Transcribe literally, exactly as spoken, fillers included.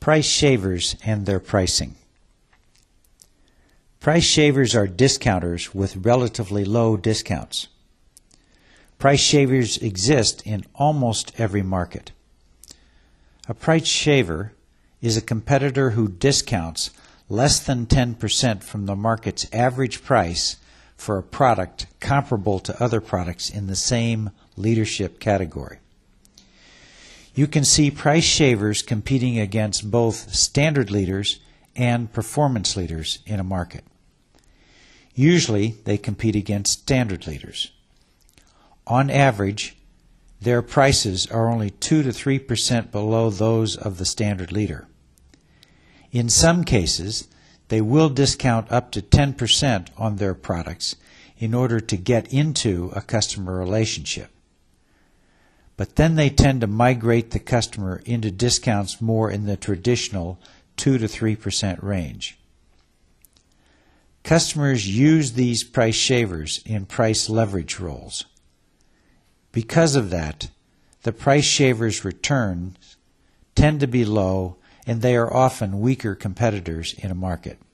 Price shavers and their pricing. Price shavers are discounters with relatively low discounts. Price shavers exist in almost every market. A price shaver is a competitor who discounts less than ten percent from the market's average price for a product comparable to other products in the same leadership category. You can see price shavers competing against both standard leaders and performance leaders in a market. Usually, they compete against standard leaders. On average, their prices are only two to three percent below those of the standard leader. In some cases, they will discount up to ten percent on their products in order to get into a customer relationship. But then they tend to migrate the customer into discounts more in the traditional two to three percent range. Customers use these price shavers in price leverage roles. Because of that, the price shavers' returns tend to be low, and they are often weaker competitors in a market.